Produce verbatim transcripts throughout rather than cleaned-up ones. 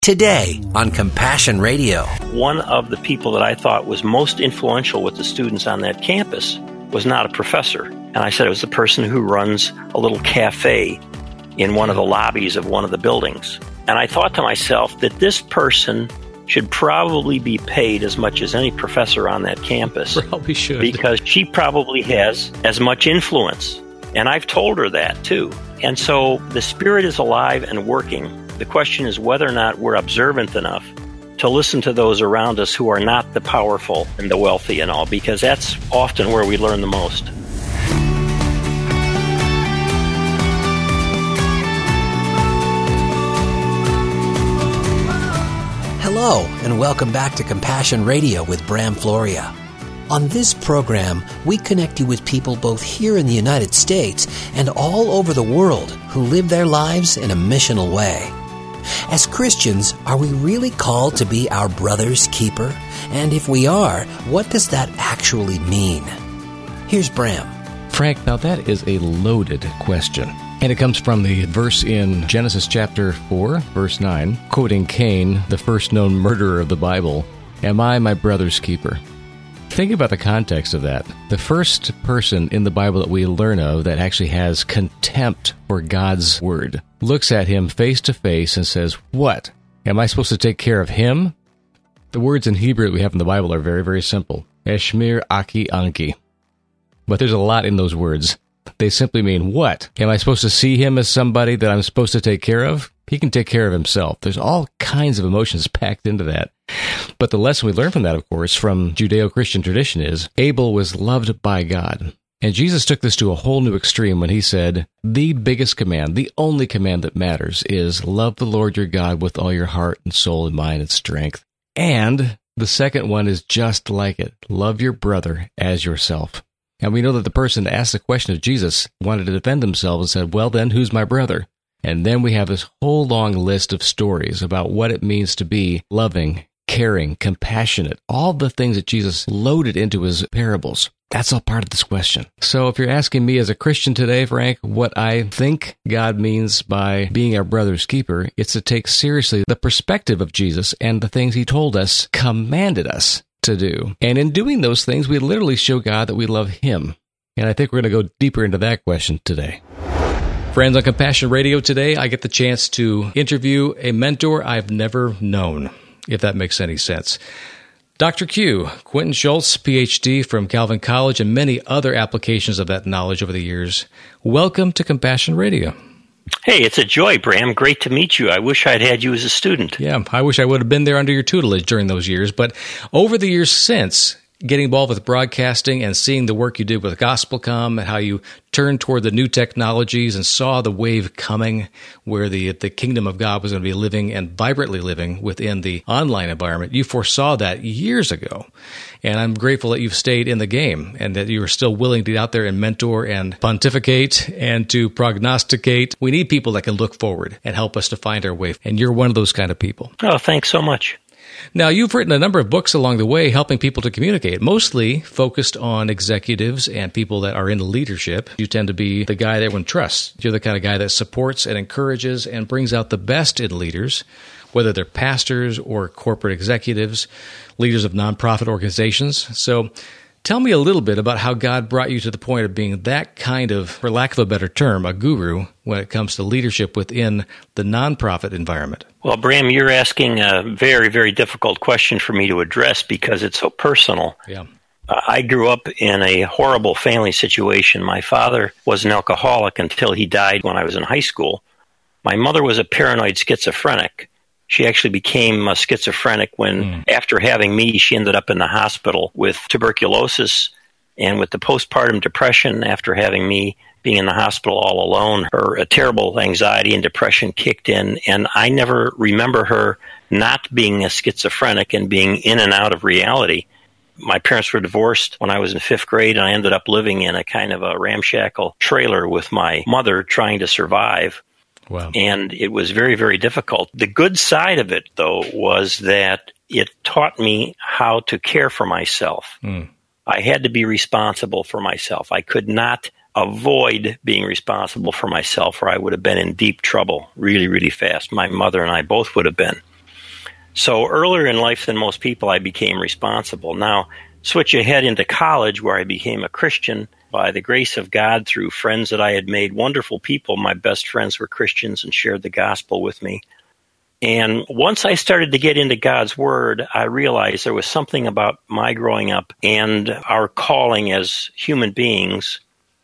Today on Compassion Radio. One of the people that I thought was most influential with the students on that campus was not a professor. And I said it was the person who runs a little cafe in one of the lobbies of one of the buildings. And I thought to myself that this person should probably be paid as much as any professor on that campus. Probably should. Because she probably has as much influence. And I've told her that too. And so the Spirit is alive and working. The question is whether or not we're observant enough to listen to those around us who are not the powerful and the wealthy and all, because that's often where we learn the most. Hello, and welcome back to Compassion Radio with Bram Floria. On this program, we connect you with people both here in the United States and all over the world who live their lives in a missional way. As Christians, are we really called to be our brother's keeper? And if we are, what does that actually mean? Here's Bram. Frank, now that is a loaded question. And it comes from the verse in Genesis chapter four, verse nine, quoting Cain, the first known murderer of the Bible, "Am I my brother's keeper?" Think about the context of that. The first person in the Bible that we learn of that actually has contempt for God's word looks at him face to face and says, "What? Am I supposed to take care of him?" The words in Hebrew that we have in the Bible are very, very simple. Eshmir Aki Anki. But there's a lot in those words. They simply mean, what? Am I supposed to see him as somebody that I'm supposed to take care of? He can take care of himself. There's all kinds of emotions packed into that. But the lesson we learn from that, of course, from Judeo-Christian tradition is Abel was loved by God. And Jesus took this to a whole new extreme when he said, the biggest command, the only command that matters is love the Lord your God with all your heart and soul and mind and strength. And the second one is just like it. Love your brother as yourself. And we know that the person that asked the question of Jesus wanted to defend themselves and said, well then, who's my brother? And then we have this whole long list of stories about what it means to be loving, caring, compassionate, all the things that Jesus loaded into his parables. That's all part of this question. So if you're asking me as a Christian today, Frank, what I think God means by being our brother's keeper, it's to take seriously the perspective of Jesus and the things he told us, commanded us to do. And in doing those things, we literally show God that we love him. And I think we're going to go deeper into that question today. Friends, on Compassion Radio today, I get the chance to interview a mentor I've never known, if that makes any sense. Doctor Q, Quentin Schultz, P H D from Calvin College, and many other applications of that knowledge over the years. Welcome to Compassion Radio. Hey, it's a joy, Bram. Great to meet you. I wish I'd had you as a student. Yeah, I wish I would have been there under your tutelage during those years. But over the years since, getting involved with broadcasting and seeing the work you did with GospelCom and how you turned toward the new technologies and saw the wave coming where the the kingdom of God was going to be living and vibrantly living within the online environment. You foresaw that years ago. And I'm grateful that you've stayed in the game and that you are still willing to get out there and mentor and pontificate and to prognosticate. We need people that can look forward and help us to find our way. And you're one of those kind of people. Oh, thanks so much. Now, you've written a number of books along the way helping people to communicate, mostly focused on executives and people that are in leadership. You tend to be the guy that everyone trusts. You're the kind of guy that supports and encourages and brings out the best in leaders, whether they're pastors or corporate executives, leaders of nonprofit organizations. So tell me a little bit about how God brought you to the point of being that kind of, for lack of a better term, a guru when it comes to leadership within the nonprofit environment. Well, Bram, you're asking a very, very difficult question for me to address because it's so personal. Yeah. Uh, I grew up in a horrible family situation. My father was an alcoholic until he died when I was in high school. My mother was a paranoid schizophrenic. She actually became a schizophrenic when, mm. after having me, she ended up in the hospital with tuberculosis and with the postpartum depression after having me being in the hospital all alone. Her a terrible anxiety and depression kicked in, and I never remember her not being a schizophrenic and being in and out of reality. My parents were divorced when I was in fifth grade, and I ended up living in a kind of a ramshackle trailer with my mother trying to survive. Wow. And it was very, very difficult. The good side of it, though, was that it taught me how to care for myself. Mm. I had to be responsible for myself. I could not avoid being responsible for myself or I would have been in deep trouble really, really fast. My mother and I both would have been. So earlier in life than most people, I became responsible. Now, switch ahead into college where I became a Christian by the grace of God through friends that I had made, wonderful people. My best friends were Christians and shared the gospel with me. And once I started to get into God's Word, I realized there was something about my growing up and our calling as human beings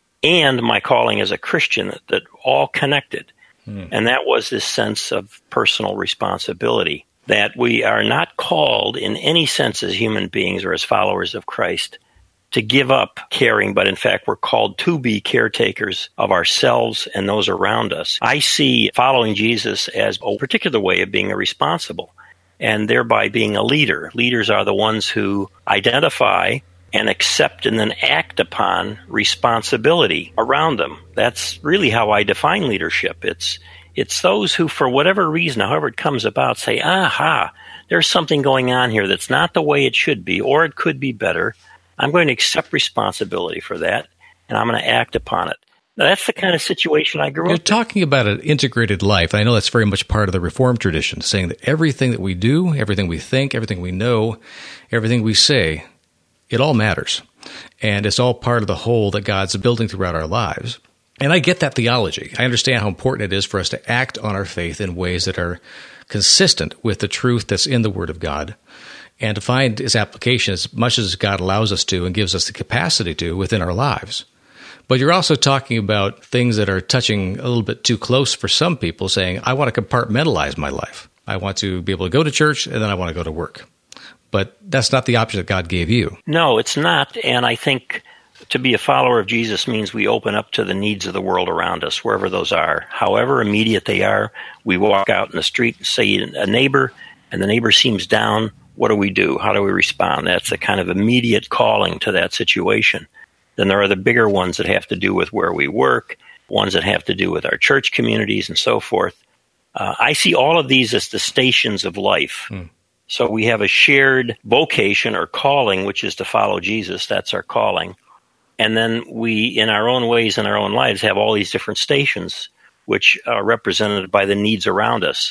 and my calling as a Christian that, that all connected. Hmm. And that was this sense of personal responsibility, that we are not called in any sense as human beings or as followers of Christ to give up caring, but in fact we're called to be caretakers of ourselves and those around us. I see following Jesus as a particular way of being a responsible and thereby being a leader. Leaders are the ones who identify and accept and then act upon responsibility around them. That's really how I define leadership. It's it's those who, for whatever reason, however it comes about, say, aha, there's something going on here that's not the way it should be, or it could be better. I'm going to accept responsibility for that, and I'm going to act upon it. Now, that's the kind of situation I grew You're up in. You're talking about an integrated life. I know that's very much part of the Reformed tradition, saying that everything that we do, everything we think, everything we know, everything we say, it all matters. And it's all part of the whole that God's building throughout our lives. And I get that theology. I understand how important it is for us to act on our faith in ways that are consistent with the truth that's in the Word of God, and to find its application as much as God allows us to and gives us the capacity to within our lives. But you're also talking about things that are touching a little bit too close for some people, saying, I want to compartmentalize my life. I want to be able to go to church, and then I want to go to work. But that's not the option that God gave you. No, it's not. And I think to be a follower of Jesus means we open up to the needs of the world around us, wherever those are. However immediate they are, we walk out in the street and say a neighbor, and the neighbor seems down. What do we do? How do we respond? That's a kind of immediate calling to that situation. Then there are the bigger ones that have to do with where we work, ones that have to do with our church communities and so forth. Uh, I see all of these as the stations of life. Hmm. So we have a shared vocation or calling, which is to follow Jesus. That's our calling. And then we, in our own ways, in our own lives, have all these different stations, which are represented by the needs around us.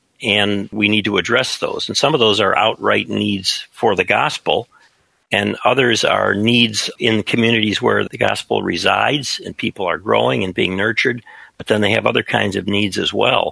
And we need to address those. And some of those are outright needs for the gospel, and others are needs in communities where the gospel resides and people are growing and being nurtured, but then they have other kinds of needs as well.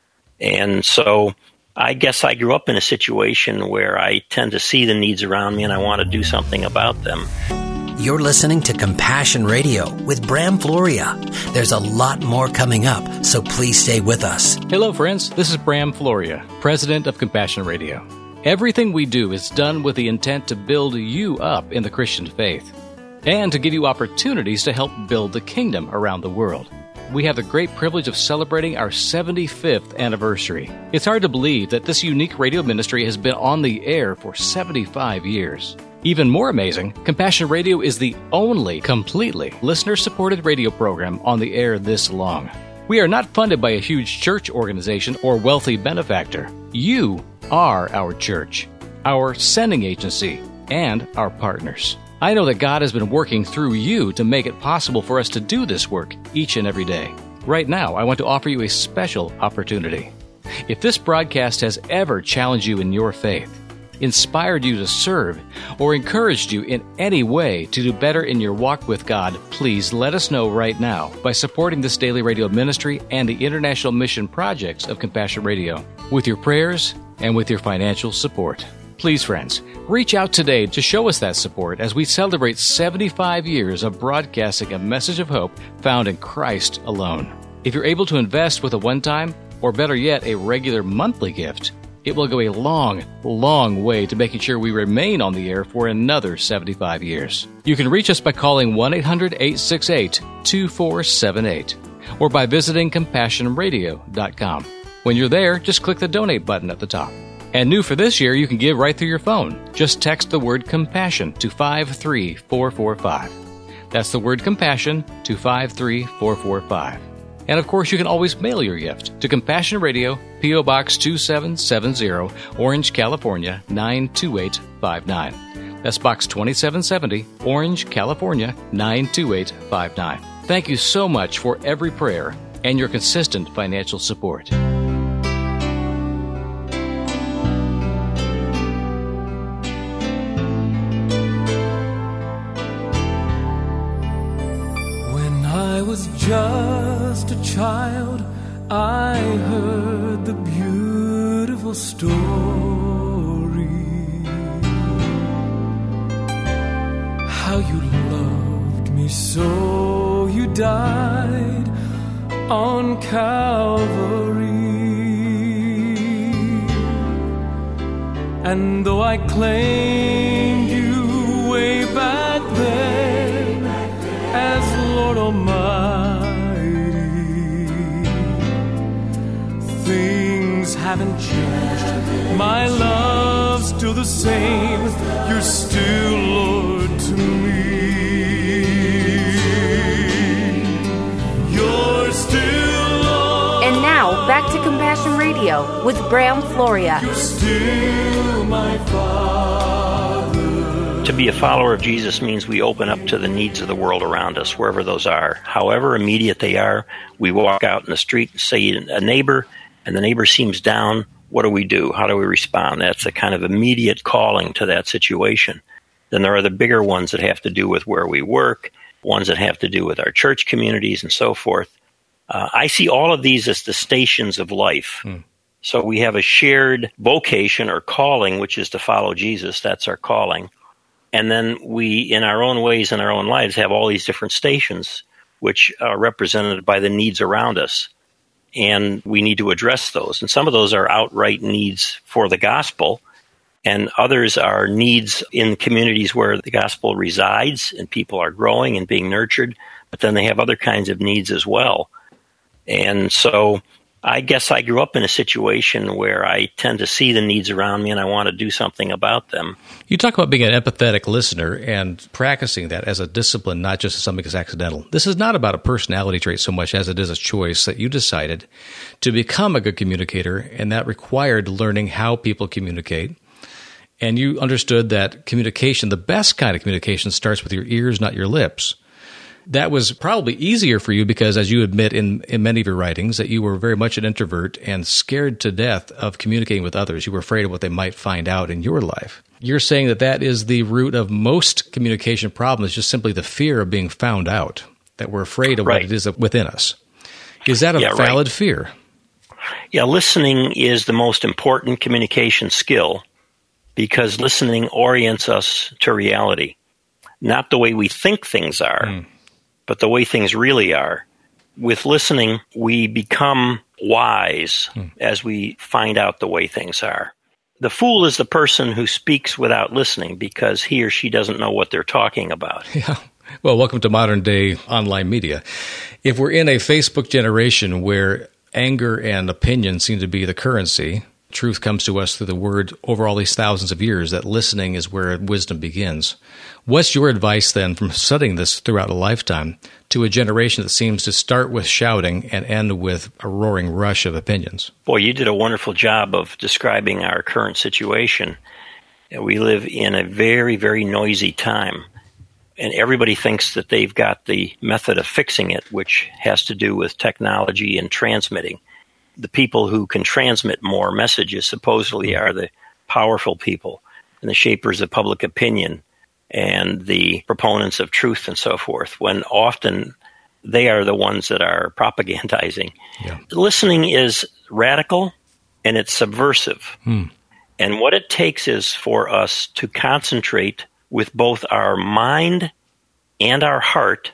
And so I guess I grew up in a situation where I tend to see the needs around me and I want to do something about them. You're listening to Compassion Radio with Bram Floria. There's a lot more coming up, so please stay with us. Hello, friends. This is Bram Floria, president of Compassion Radio. Everything we do is done with the intent to build you up in the Christian faith and to give you opportunities to help build the kingdom around the world. We have the great privilege of celebrating our seventy-fifth anniversary. It's hard to believe that this unique radio ministry has been on the air for seventy-five years. Even more amazing, Compassion Radio is the only completely listener-supported radio program on the air this long. We are not funded by a huge church organization or wealthy benefactor. You are our church, our sending agency, and our partners. I know that God has been working through you to make it possible for us to do this work each and every day. Right now, I want to offer you a special opportunity. If this broadcast has ever challenged you in your faith, inspired you to serve, or encouraged you in any way to do better in your walk with God, please let us know right now by supporting this daily radio ministry and the international mission projects of Compassion Radio with your prayers and with your financial support. Please, friends, reach out today to show us that support as we celebrate seventy-five years of broadcasting a message of hope found in Christ alone. If you're able to invest with a one-time, or better yet, a regular monthly gift, it will go a long, long way to making sure we remain on the air for another seventy-five years. You can reach us by calling one eight hundred, eight six eight, two four seven eight or by visiting compassion radio dot com. When you're there, just click the donate button at the top. And new for this year, you can give right through your phone. Just text the word compassion to five three four four five. That's the word compassion to five three four four five. And of course, you can always mail your gift to Compassion Radio, P O. Box two seven seven zero, Orange, California, nine two eight five nine. That's Box twenty-seven seventy, Orange, California, nine two eight five nine. Thank you so much for every prayer and your consistent financial support. story, how you loved me so you died on Calvary. And though I claimed you way back then as Lord Almighty, things haven't changed. My love's still the same. You're still Lord to me. You're still Lord. And now, back to Compassion Radio with Bram Floria. You're still my Father. To be a follower of Jesus means we open up to the needs of the world around us, wherever those are. However immediate they are, we walk out in the street and say a neighbor, and the neighbor seems down. What do we do? How do we respond? That's a kind of immediate calling to that situation. Then there are the bigger ones that have to do with where we work, ones that have to do with our church communities and so forth. Uh, I see all of these as the stations of life. Hmm. So we have a shared vocation or calling, which is to follow Jesus. That's our calling. And then we, in our own ways, in our own lives, have all these different stations, which are represented by the needs around us. And we need to address those. And some of those are outright needs for the gospel, and others are needs in communities where the gospel resides and people are growing and being nurtured, but then they have other kinds of needs as well. And so I guess I grew up in a situation where I tend to see the needs around me and I want to do something about them. You talk about being an empathetic listener and practicing that as a discipline, not just as something that's accidental. This is not about a personality trait so much as it is a choice that you decided to become a good communicator, and that required learning how people communicate. And you understood that communication, the best kind of communication, starts with your ears, not your lips. That was probably easier for you because, as you admit in, in many of your writings, that you were very much an introvert and scared to death of communicating with others. You were afraid of what they might find out in your life. You're saying that that is the root of most communication problems, just simply the fear of being found out, that we're afraid of right. what it is within us. Is that a yeah, valid right. fear? Yeah, listening is the most important communication skill because listening orients us to reality, not the way we think things are. Mm. But the way things really are. With listening, we become wise hmm. as we find out the way things are. The fool is the person who speaks without listening because he or she doesn't know what they're talking about. Yeah. Well, welcome to modern day online media. If we're in a Facebook generation where anger and opinion seem to be the currency, truth comes to us through the word over all these thousands of years, that listening is where wisdom begins. What's your advice then from studying this throughout a lifetime to a generation that seems to start with shouting and end with a roaring rush of opinions? Boy, you did a wonderful job of describing our current situation. We live in a very, very noisy time, and everybody thinks that they've got the method of fixing it, which has to do with technology and transmitting. The people who can transmit more messages supposedly are the powerful people and the shapers of public opinion and the proponents of truth and so forth, when often they are the ones that are propagandizing. Yeah. Listening is radical and it's subversive. Hmm. And what it takes is for us to concentrate with both our mind and our heart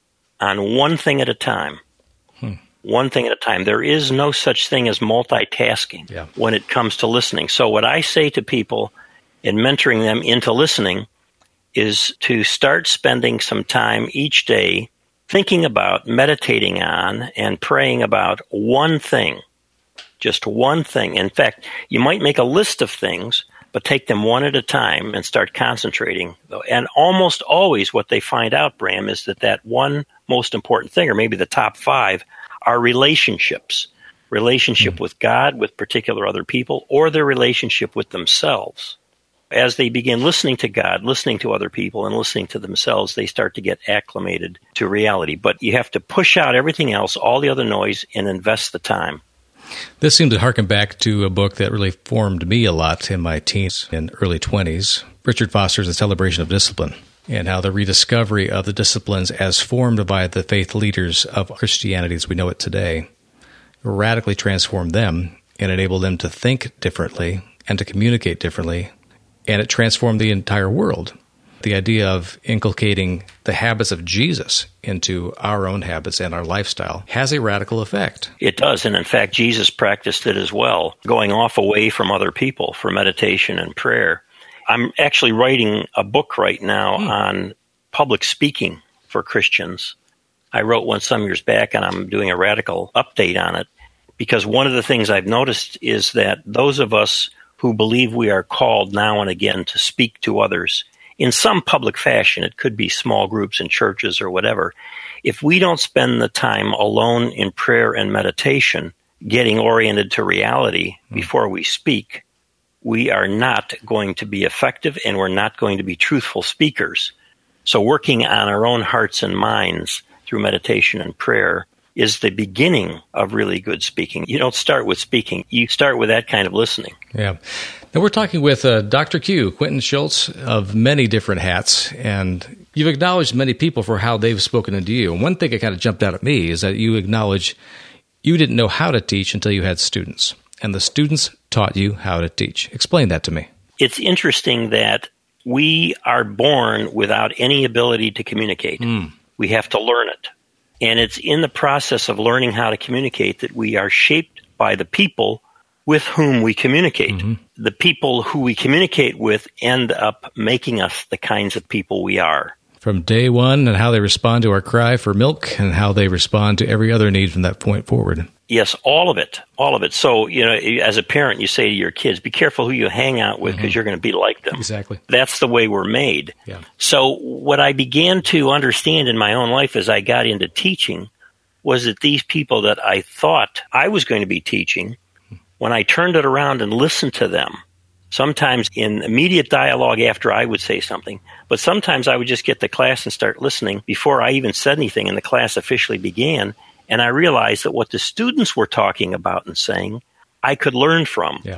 on one thing at a time. Hmm. One thing at a time. There is no such thing as multitasking yeah. when it comes to listening. So what I say to people in mentoring them into listening is to start spending some time each day thinking about, meditating on, and praying about one thing. Just one thing. In fact, you might make a list of things, but take them one at a time and start concentrating. And almost always what they find out, Bram, is that that one most important thing, or maybe the top five, are relationships. Relationship mm-hmm. with God, with particular other people, or their relationship with themselves. As they begin listening to God, listening to other people, and listening to themselves, they start to get acclimated to reality. But you have to push out everything else, all the other noise, and invest the time. This seemed to harken back to a book that really formed me a lot in my teens and early twenties, Richard Foster's The Celebration of Discipline, and how the rediscovery of the disciplines as formed by the faith leaders of Christianity as we know it today radically transformed them and enabled them to think differently and to communicate differently, and it transformed the entire world. The idea of inculcating the habits of Jesus into our own habits and our lifestyle has a radical effect. It does, and in fact, Jesus practiced it as well, going off away from other people for meditation and prayer. I'm actually writing a book right now mm. on public speaking for Christians. I wrote one some years back, and I'm doing a radical update on it, because one of the things I've noticed is that those of us who believe we are called now and again to speak to others in some public fashion, it could be small groups in churches or whatever, if we don't spend the time alone in prayer and meditation, getting oriented to reality mm. before we speak, we are not going to be effective and we're not going to be truthful speakers. So working on our own hearts and minds through meditation and prayer is the beginning of really good speaking. You don't start with speaking. You start with that kind of listening. Yeah. Now we're talking with uh, Doctor Q, Quentin Schultz, of many different hats, and you've acknowledged many people for how they've spoken into you. And one thing that kind of jumped out at me is that you acknowledge you didn't know how to teach until you had students, and the students taught you how to teach. Explain that to me. It's interesting that we are born without any ability to communicate. Mm. We have to learn it. And it's in the process of learning how to communicate that we are shaped by the people with whom we communicate. Mm-hmm. The people who we communicate with end up making us the kinds of people we are. From day one, and how they respond to our cry for milk, and how they respond to every other need from that point forward. Yes, all of it, all of it. So, you know, as a parent, you say to your kids, be careful who you hang out with, because mm-hmm. you're going to be like them. Exactly. That's the way we're made. Yeah. So what I began to understand in my own life as I got into teaching was that these people that I thought I was going to be teaching, when I turned it around and listened to them, sometimes in immediate dialogue after I would say something, but sometimes I would just get to class and start listening before I even said anything and the class officially began. And I realized that what the students were talking about and saying, I could learn from. Yeah.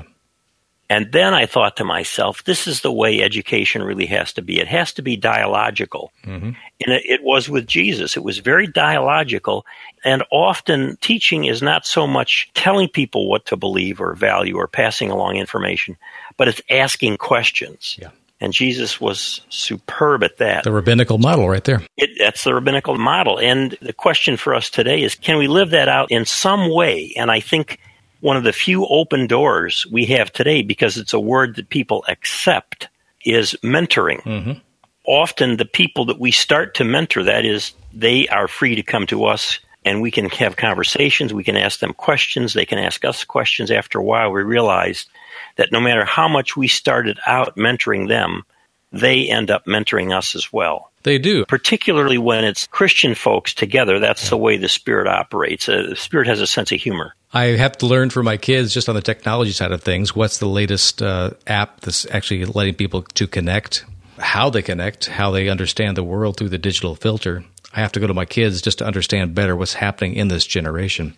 And then I thought to myself, this is the way education really has to be. It has to be dialogical. Mm-hmm. And it, it was with Jesus. It was very dialogical. And often teaching is not so much telling people what to believe or value or passing along information, but it's asking questions. Yeah. And Jesus was superb at that. The rabbinical model right there. It, that's the rabbinical model. And the question for us today is, can we live that out in some way? And I think one of the few open doors we have today, because it's a word that people accept, is mentoring. Mm-hmm. Often the people that we start to mentor, that is, they are free to come to us and we can have conversations. We can ask them questions. They can ask us questions. After a while, we realized that no matter how much we started out mentoring them, they end up mentoring us as well. They do. Particularly when it's Christian folks together. That's yeah. the way the Spirit operates. Uh, the Spirit has a sense of humor. I have to learn from my kids, just on the technology side of things, what's the latest uh, app that's actually letting people to connect, how they connect, how they understand the world through the digital filter. I have to go to my kids just to understand better what's happening in this generation.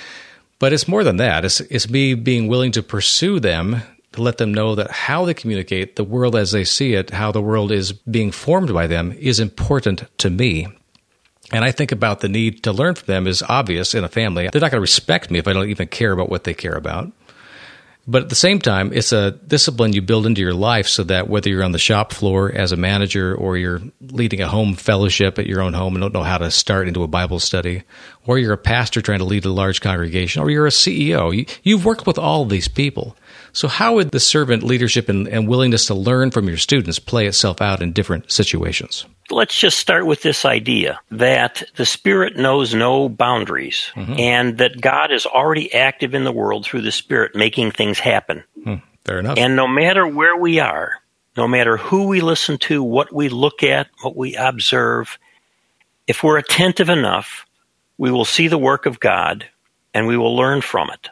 But it's more than that. It's, it's me being willing to pursue them, to let them know that how they communicate, the world as they see it, how the world is being formed by them, is important to me. And I think about the need to learn from them is obvious in a family. They're not going to respect me if I don't even care about what they care about. But at the same time, it's a discipline you build into your life so that whether you're on the shop floor as a manager or you're leading a home fellowship at your own home and don't know how to start into a Bible study, or you're a pastor trying to lead a large congregation, or you're a C E O, you, you've worked with all of these people. So how would the servant leadership and, and willingness to learn from your students play itself out in different situations? Let's just start with this idea that the Spirit knows no boundaries, mm-hmm. and that God is already active in the world through the Spirit, making things happen. Hmm, fair enough. And no matter where we are, no matter who we listen to, what we look at, what we observe, if we're attentive enough, we will see the work of God and we will learn from it.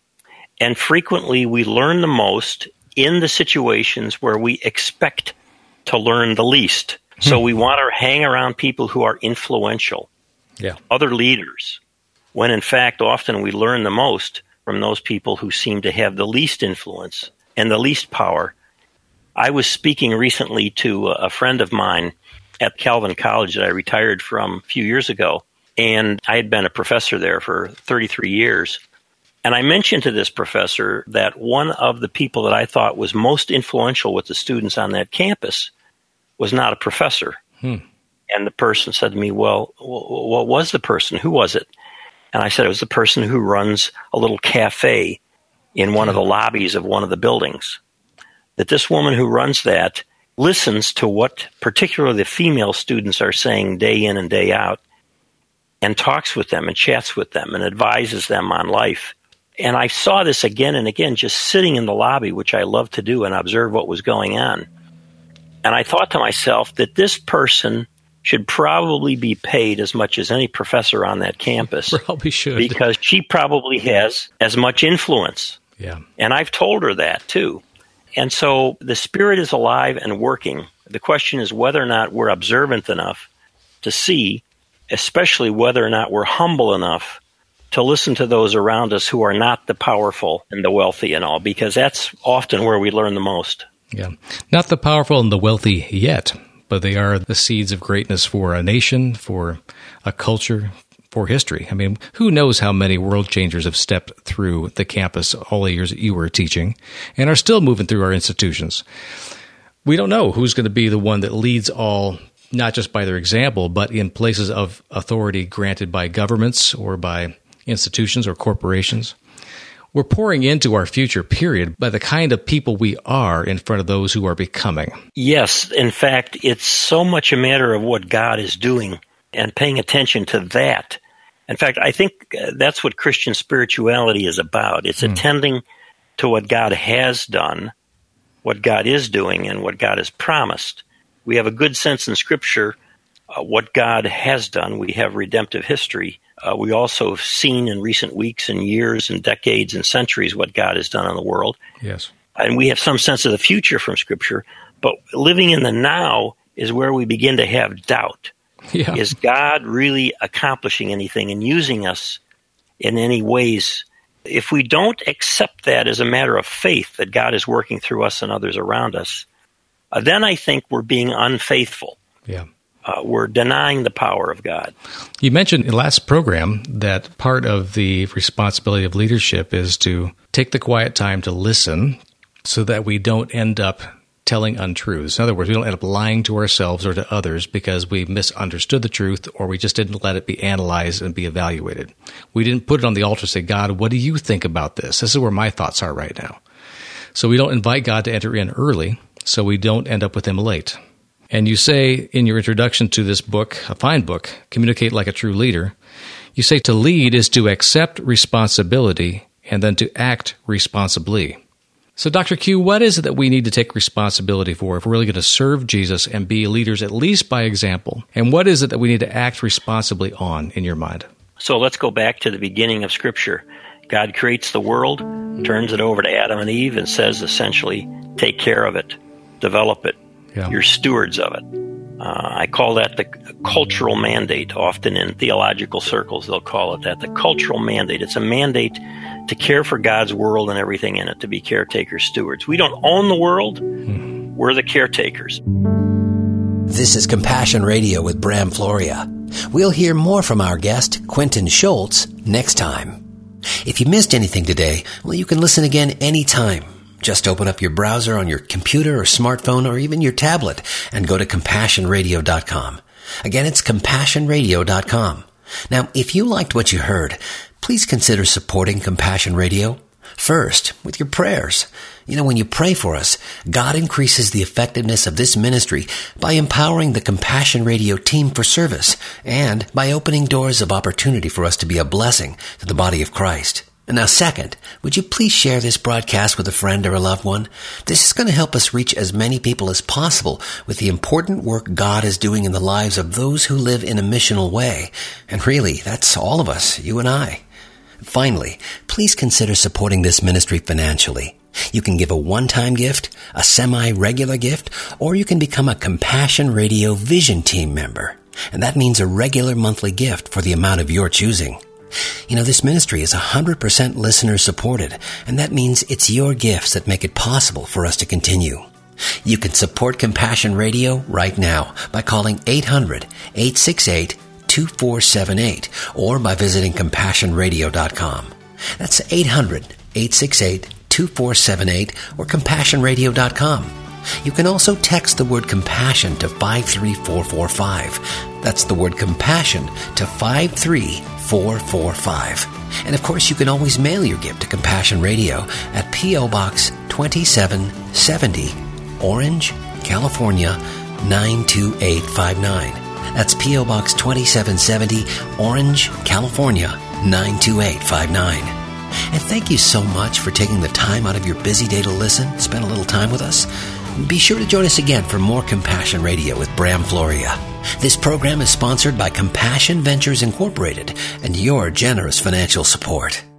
And frequently we learn the most in the situations where we expect to learn the least. So we want to hang around people who are influential, yeah. other leaders, when in fact often we learn the most from those people who seem to have the least influence and the least power. I was speaking recently to a friend of mine at Calvin College that I retired from a few years ago, and I had been a professor there for thirty-three years. And I mentioned to this professor that one of the people that I thought was most influential with the students on that campus was not a professor. Hmm. And the person said to me, well, what was the person? Who was it? And I said, it was the person who runs a little cafe in one of the lobbies of one of the buildings. That this woman who runs that listens to what particularly the female students are saying day in and day out, and talks with them and chats with them and advises them on life. And I saw this again and again, just sitting in the lobby, which I love to do, and observe what was going on. And I thought to myself that this person should probably be paid as much as any professor on that campus. Probably should. Because she probably has as much influence. Yeah. And I've told her that too. And so the Spirit is alive and working. The question is whether or not we're observant enough to see, especially whether or not we're humble enough to listen to those around us who are not the powerful and the wealthy and all, because that's often where we learn the most. Yeah. Not the powerful and the wealthy yet, but they are the seeds of greatness for a nation, for a culture, for history. I mean, who knows how many world changers have stepped through the campus all the years that you were teaching and are still moving through our institutions. We don't know who's going to be the one that leads all, not just by their example, but in places of authority granted by governments or by institutions or corporations. We're pouring into our future, period, by the kind of people we are in front of those who are becoming. Yes. In fact, it's so much a matter of what God is doing and paying attention to that. In fact, I think that's what Christian spirituality is about. It's mm. attending to what God has done, what God is doing, and what God has promised. We have a good sense in Scripture uh, what God has done. We have redemptive history. Uh, we also have seen in recent weeks and years and decades and centuries what God has done in the world. Yes. And we have some sense of the future from Scripture. But living in the now is where we begin to have doubt. Yeah. Is God really accomplishing anything and using us in any ways? If we don't accept that as a matter of faith, that God is working through us and others around us, uh, then I think we're being unfaithful. Yeah. Uh, we're denying the power of God. You mentioned in the last program that part of the responsibility of leadership is to take the quiet time to listen so that we don't end up telling untruths. In other words, we don't end up lying to ourselves or to others because we misunderstood the truth or we just didn't let it be analyzed and be evaluated. We didn't put it on the altar and say, God, what do you think about this? This is where my thoughts are right now. So we don't invite God to enter in early so we don't end up with him late. And you say in your introduction to this book, a fine book, Communicate Like a True Leader, you say to lead is to accept responsibility and then to act responsibly. So, Doctor Q, what is it that we need to take responsibility for if we're really going to serve Jesus and be leaders at least by example? And what is it that we need to act responsibly on in your mind? So let's go back to the beginning of Scripture. God creates the world, turns it over to Adam and Eve, and says essentially, take care of it, develop it. Yeah. You're stewards of it. Uh, I call that the cultural mandate. Often in theological circles, they'll call it that, the cultural mandate. It's a mandate to care for God's world and everything in it, to be caretaker stewards. We don't own the world. Mm. We're the caretakers. This is Compassion Radio with Bram Floria. We'll hear more from our guest, Quentin Schultz, next time. If you missed anything today, well, you can listen again anytime. Just open up your browser on your computer or smartphone or even your tablet and go to compassion radio dot com. Again, it's compassion radio dot com. Now, if you liked what you heard, please consider supporting Compassion Radio. First, with your prayers. You know, when you pray for us, God increases the effectiveness of this ministry by empowering the Compassion Radio team for service and by opening doors of opportunity for us to be a blessing to the body of Christ. And now, second, would you please share this broadcast with a friend or a loved one? This is going to help us reach as many people as possible with the important work God is doing in the lives of those who live in a missional way. And really, that's all of us, you and I. Finally, please consider supporting this ministry financially. You can give a one-time gift, a semi-regular gift, or you can become a Compassion Radio Vision Team member. And that means a regular monthly gift for the amount of your choosing. You know, this ministry is one hundred percent listener-supported, and that means it's your gifts that make it possible for us to continue. You can support Compassion Radio right now by calling eight hundred, eight six eight, two four seven eight or by visiting compassion radio dot com. That's eight hundred, eight six eight, two four seven eight or compassion radio dot com. You can also text the word compassion to five three four four five. That's the word compassion to five three four four five. And of course, you can always mail your gift to Compassion Radio at P O. Box twenty-seven seventy, Orange, California, nine two eight five nine. That's P O. Box twenty-seven seventy, Orange, California, nine two eight five nine. And thank you so much for taking the time out of your busy day to listen, spend a little time with us. Be sure to join us again for more Compassion Radio with Bram Floria. This program is sponsored by Compassion Ventures Incorporated and your generous financial support.